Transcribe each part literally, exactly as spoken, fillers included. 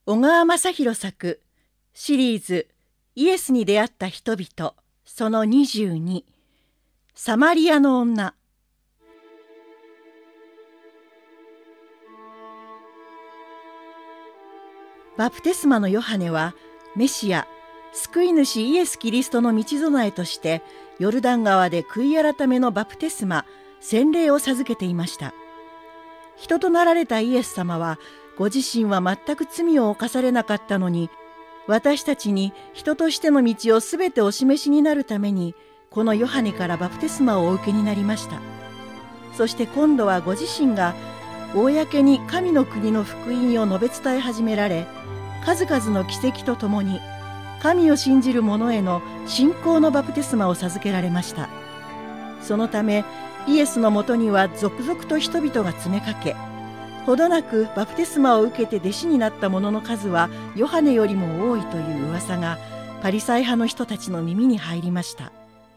小川雅弘作シリーズイエスに出会った人々そのにじゅうにサマリアの女。バプテスマのヨハネはメシア救い主イエス・キリストの道備えとしてヨルダン川で悔い改めのバプテスマ洗礼を授けていました。人となられたイエス様はご自身は全く罪を犯されなかったのに、私たちに人としての道をすべてお示しになるためにこのヨハネからバプテスマをお受けになりました。そして今度はご自身が公に神の国の福音を述べ伝え始められ、数々の奇跡とともに神を信じる者への信仰のバプテスマを授けられました。そのためイエスのもとには続々と人々が詰めかけ、ほどなくバプテスマを受けて弟子になった者の数はヨハネよりも多いという噂がパリサイ派の人たちの耳に入りました。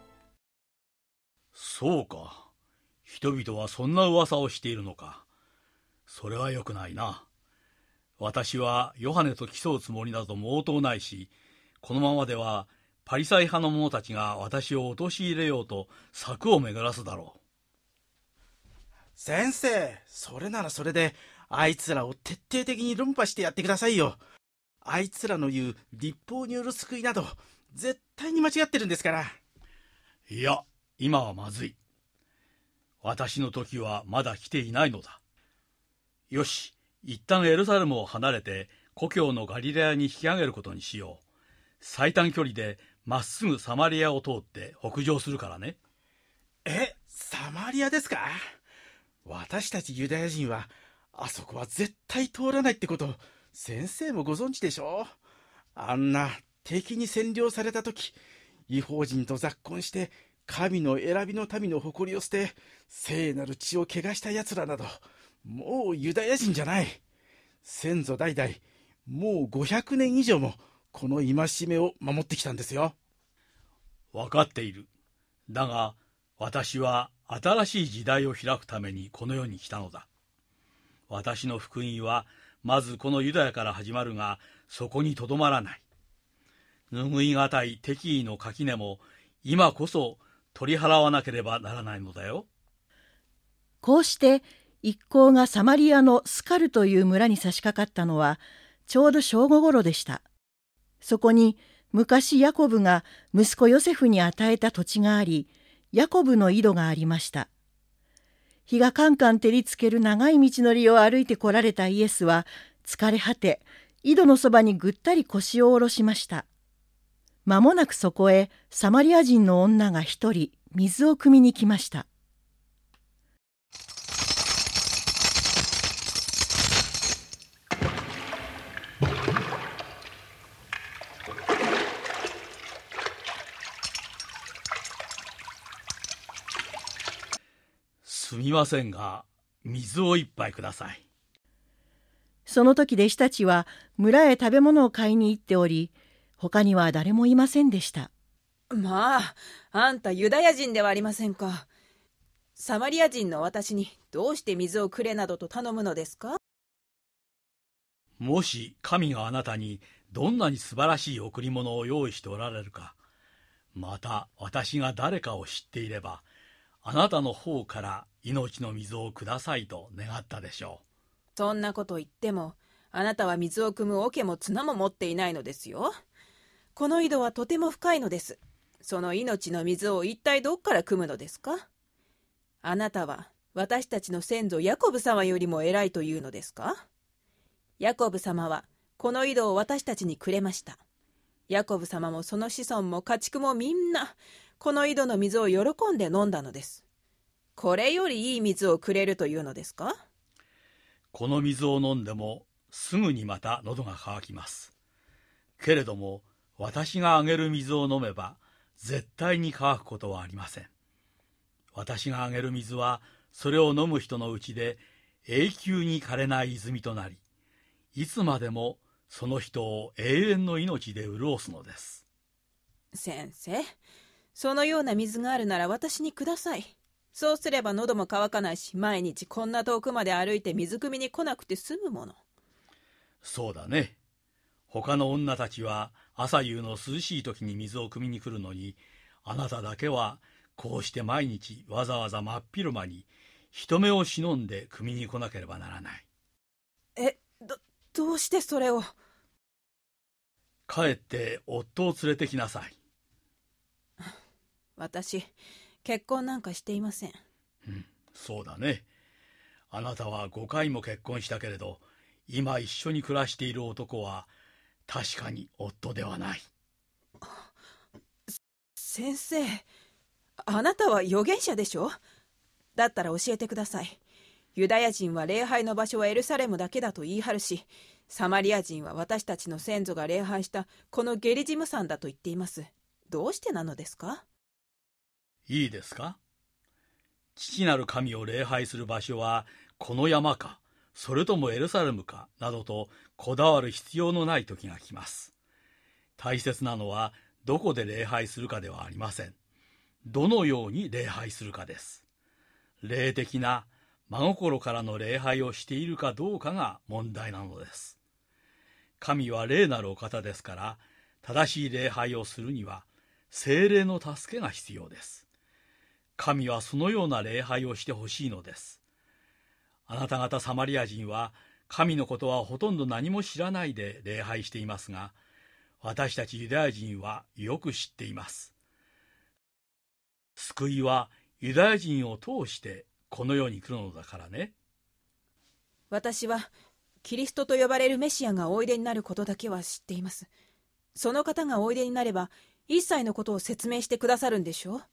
そうか、人々はそんな噂をしているのか。それはよくないな。私はヨハネと競うつもりなど毛頭ないし、このままではパリサイ派の者たちが私を陥れようと策を巡らすだろう。 先生、それならそれであいつらを徹底的に論破してやってくださいよ。あいつらの言う立法による救いなど絶対に間違ってるんですから。 いや、今はまずい。私の時はまだ来ていないのだ。よし、一旦エルサレムを離れて故郷のガリラヤに引き上げることにしよう。最短距離でまっすぐサマリアを通って北上するからね。 え、サマリアですか？私たちユダヤ人はあそこは絶対通らないってこと先生もご存知でしょう。あんな敵に占領された時、異邦人と雑婚して神の選びの民の誇りを捨て聖なる血を汚したやつらなどもうユダヤ人じゃない。先祖代々もうごひゃくねん以上もこの戒めを守ってきたんですよ。 分かっている。だが私は新しい時代を開くためにこの世に来たのだ。私の福音はまずこのユダヤから始まるが、そこにとどまらない。拭いがたい敵意の垣根も今こそ取り払わなければならないのだよ。 こうして一行がサマリアのスカルという村に差し掛かったのはちょうど正午ごろでした。そこに昔ヤコブが息子ヨセフに与えた土地があり、ヤコブの井戸がありました。日がカンカン照りつける長い道のりを歩いて来られたイエスは疲れ果て、井戸のそばにぐったり腰を下ろしました。間もなくそこへサマリア人の女が一人水を汲みに来ました。 すみませんが、水を一杯ください。 その時弟子たちは村へ食べ物を買いに行っており、他には誰もいませんでした。 まあ、あんたユダヤ人ではありませんか。サマリア人の私にどうして水をくれなどと頼むのですか？ もし神があなたにどんなに素晴らしい贈り物を用意しておられるか、また私が誰かを知っていれば、あなたの方から命の水をくださいと願ったでしょう。 そんなこと言っても、あなたは水を汲む桶も綱も持っていないのですよ。この井戸はとても深いのです。その命の水を一体どっから汲むのですか？あなたは私たちの先祖ヤコブ様よりも偉いというのですか？ヤコブ様はこの井戸を私たちにくれました。ヤコブ様もその子孫も家畜もみんなこの井戸の水を喜んで飲んだのです。これよりいい水をくれるというのですか？ この水を飲んでもすぐにまた喉が渇きます。けれども私があげる水を飲めば絶対に渇くことはありません。私があげる水はそれを飲む人のうちで永久に枯れない泉となり、いつまでもその人を永遠の命で潤すのです。 先生、そのような水があるなら私にください。そうすれば喉も渇かないし、毎日こんな遠くまで歩いて水汲みに来なくて済むもの。 そうだね。 他の女たちは朝夕の涼しい時に水を汲みに来るのに、あなただけはこうして毎日わざわざ真っ昼間に人目を忍んで汲みに来なければならない。 え、ど、どうしてそれを。 帰って夫を連れてきなさい。 私、結婚なんかしていません。 うん、そうだね。あなたはごかいも結婚したけれど、今一緒に暮らしている男は確かに夫ではない。 先生、あなたは預言者でしょ。だったら教えてください。ユダヤ人は礼拝の場所はエルサレムだけだと言い張るし、サマリア人は私たちの先祖が礼拝したこのゲリジム山だと言っています。どうしてなのですか？ いいですか？父なる神を礼拝する場所はこの山か、それともエルサレムかなどとこだわる必要のない時が来ます。大切なのはどこで礼拝するかではありません。どのように礼拝するかです。霊的な真心からの礼拝をしているかどうかが問題なのです。神は霊なるお方ですから、正しい礼拝をするには聖霊の助けが必要です。神はそのような礼拝をしてほしいのです。あなた方サマリア人は神のことはほとんど何も知らないで礼拝していますが、私たちユダヤ人はよく知っています。救いはユダヤ人を通してこの世に来るのだからね。 私はキリストと呼ばれるメシアがおいでになることだけは知っています。その方がおいでになれば一切のことを説明してくださるんでしょう。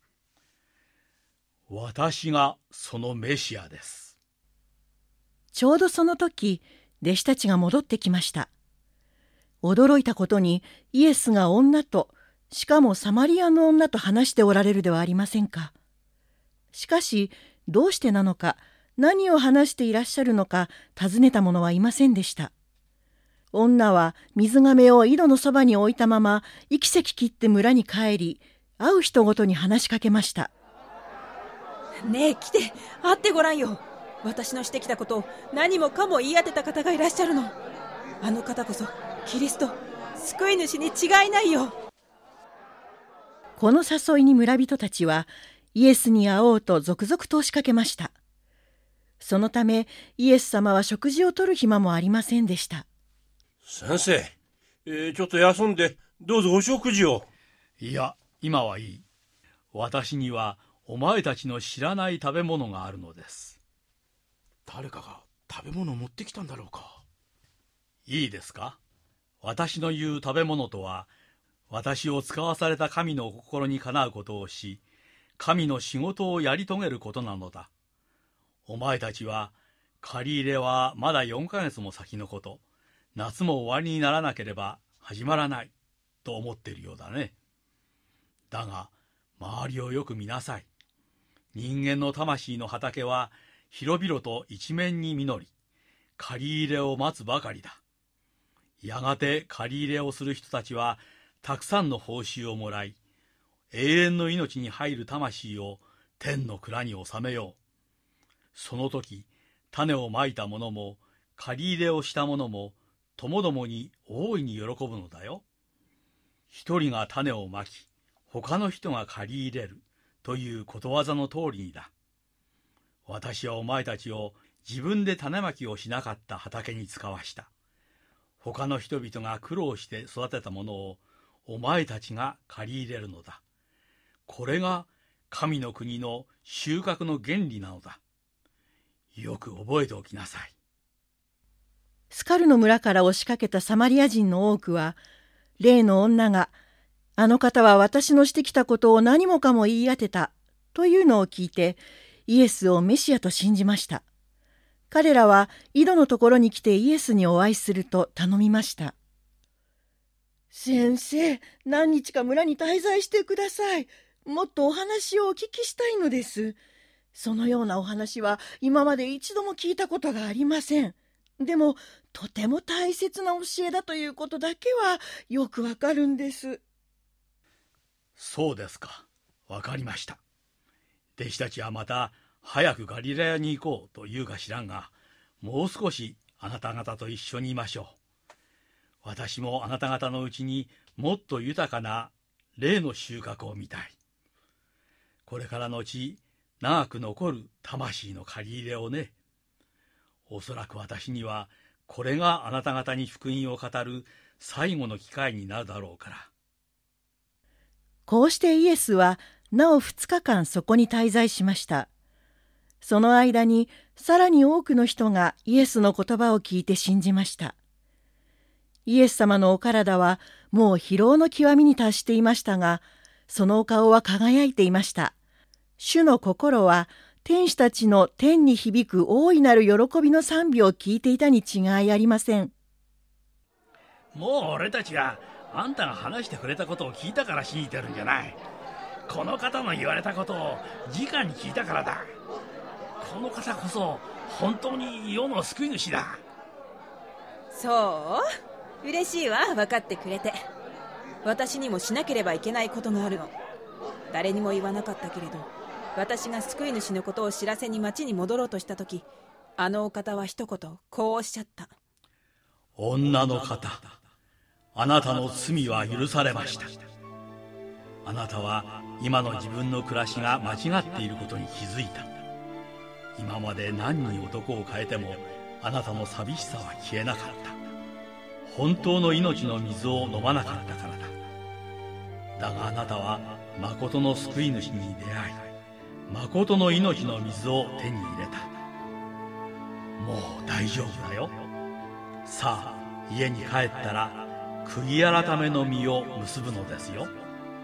私がそのメシアです。 ちょうどその時、弟子たちが戻ってきました。驚いたことにイエスが女と、しかもサマリアの女と話しておられるではありませんか。しかしどうしてなのか、何を話していらっしゃるのか尋ねた者はいませんでした。女は水がめを井戸のそばに置いたまま息せき切って村に帰り、会う人ごとに話しかけました。 ねえ来て会ってごらんよ。私のしてきたことを何もかも言い当てた方がいらっしゃるの。あの方こそキリスト、救い主に違いないよ。 この誘いに村人たちはイエスに会おうと続々と押しかけました。そのためイエス様は食事をとる暇もありませんでした。 先生、えー、ちょっと休んでどうぞお食事を。 いや、今はいい。私にはお前たちの知らない食べ物があるのです。 誰かが食べ物を持ってきたんだろうか。 いいですか？私の言う食べ物とは、私を使わされた神の心にかなうことをし、神の仕事をやり遂げることなのだ。お前たちは、借り入れはまだよんかげつも先のこと、夏も終わりにならなければ始まらないと思っているようだね。だが、周りをよく見なさい。人間の魂の畑は広々と一面に実り、借り入れを待つばかりだ。やがて借り入れをする人たちはたくさんの報酬をもらい、永遠の命に入る魂を天の蔵に収めよう。その時、種をまいた者も借り入れをした者もともどもに大いに喜ぶのだよ。一人が種をまき、他の人が借り入れるということわざの通りにだ。私はお前たちを自分で種まきをしなかった畑に使わした。他の人々が苦労して育てたものをお前たちが借り入れるのだ。これが神の国の収穫の原理なのだ。よく覚えておきなさい。 スカルの村から押しかけたサマリア人の多くは、例の女が、あの方は私のしてきたことを何もかも言い当てたというのを聞いて、イエスをメシアと信じました。彼らは井戸のところに来てイエスにお会いすると頼みました。先生、何日か村に滞在してください。もっとお話をお聞きしたいのです。そのようなお話は今まで一度も聞いたことがありません。でも、とても大切な教えだということだけはよくわかるんです。 そうですか。わかりました。弟子たちはまた早くガリラヤに行こうと言うか知らんが、もう少しあなた方と一緒にいましょう。 私もあなた方のうちにもっと豊かな霊の収穫を見たい。これからのち長く残る魂の借り入れをね。おそらく私にはこれがあなた方に福音を語る最後の機会になるだろうから。 こうしてイエスはなおふつかかんそこに滞在しました。その間にさらに多くの人がイエスの言葉を聞いて信じました。イエス様のお体はもう疲労の極みに達していましたが、そのお顔は輝いていました。主の心は天使たちの天に響く大いなる喜びの賛美を聞いていたに違いありません。 もう俺たちはあんたが話してくれたことを聞いたから信じてるんじゃない。この方の言われたことを直に聞いたからだ。この方こそ本当に世の救い主だ。 そう、嬉しいわ、分かってくれて。私にもしなければいけないことがあるの。誰にも言わなかったけれど、私が救い主のことを知らせに町に戻ろうとしたとき、あのお方は一言こうおっしゃった。 女の方、あなたの罪は許されました。あなたは今の自分の暮らしが間違っていることに気づいた。今まで何に男を変えてもあなたの寂しさは消えなかった。本当の命の水を飲まなかったからだ。だがあなたは誠の救い主に出会い、誠の命の水を手に入れた。もう大丈夫だよ。さあ家に帰ったら悔い改めの実を結ぶのですよ。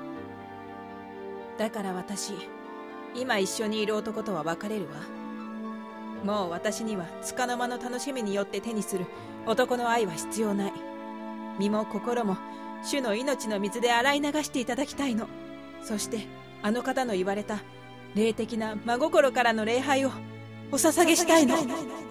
だから私、今一緒にいる男とは別れるわ。もう私には束の間の楽しみによって手にする男の愛は必要ない。身も心も主の命の水で洗い流していただきたいの。そしてあの方の言われた霊的な真心からの礼拝をお捧げしたいの。